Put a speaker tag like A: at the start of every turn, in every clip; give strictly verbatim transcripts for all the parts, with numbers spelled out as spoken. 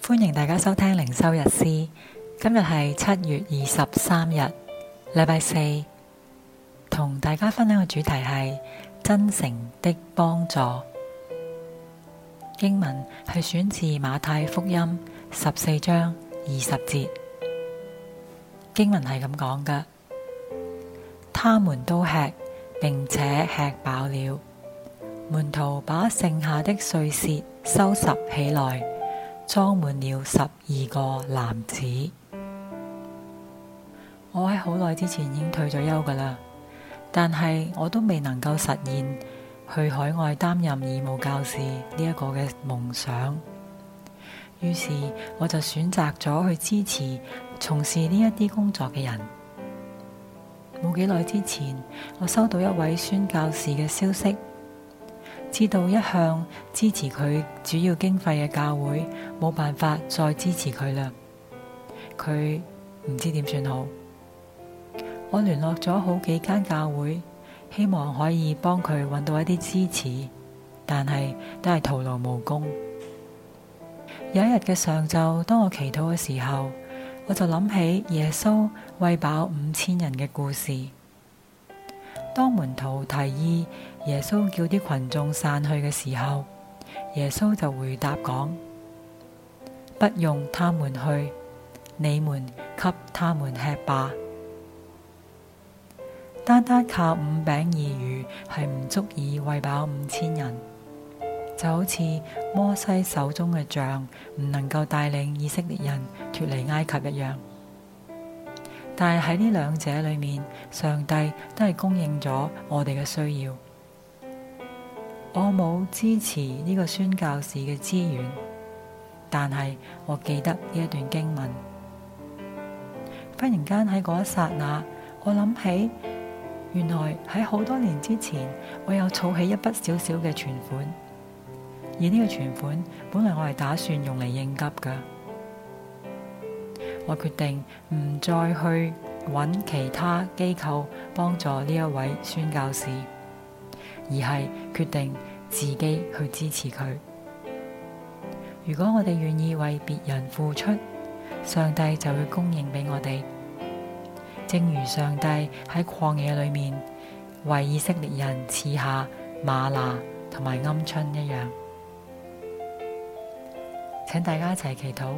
A: 歡迎大家收聽靈修日詩。今日係七月二十三日，禮拜四，同大家分享嘅主題係真誠的幫助。經文係選自馬太福音十四章二十節。經文係咁講嘅：他們都吃，並且吃飽了。門徒把剩下的碎屑收拾起來，裝滿了十二個籃子。我喺好耐之前已經退咗休噶啦，但係我都未能夠實現去海外擔任義務教士呢一個嘅夢想。於是我就選擇咗去支持從事呢一啲工作嘅人。冇幾耐之前，我收到一位宣教士嘅消息，知道一向支持佢主要經費嘅教會冇辦法再支持佢啦，佢唔知點算好。我聯絡咗好幾間教會，希望可以幫佢揾到一啲支持，但係都係徒勞無功。有一日嘅上晝，當我祈禱嘅時候，我就諗起耶穌餵飽五千人嘅故事。當門徒提議耶穌叫啲群眾散去嘅時候，耶穌就回答講：不用他們去，你們給他們吃吧。單單靠五餅二魚係唔足以餵飽五千人，就好似摩西手中嘅杖唔能夠帶領以色列人脫離埃及一樣。但係喺呢兩者裏面，上帝都係供應咗我哋嘅需要。我冇支持呢個宣教士嘅資源，但係我記得呢一段經文。忽然間喺嗰一剎那，我諗起原來喺好多年之前，我有儲起一筆少少嘅存款，而呢個存款本來我係打算用嚟應急㗎。我決定唔再去揾其他機構幫助呢一位宣教士，而係決定自己去支持佢。如果我哋願意為別人付出，上帝就會供應俾我哋，正如上帝喺曠野裏面為以色列人賜下嗎哪同埋鵪鶉一樣。請大家一齊祈禱。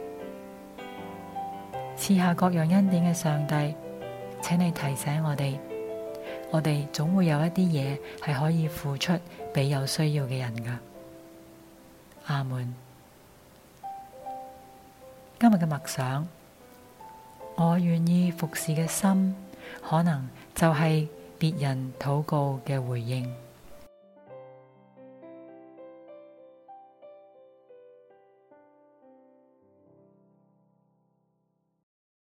A: 賜下各樣恩典嘅上帝，請你提醒我哋，我哋總會有一啲嘢係可以付出俾有需要嘅人㗎。阿們。今日嘅默想，我願意服侍嘅心，可能就係別人禱告嘅回應。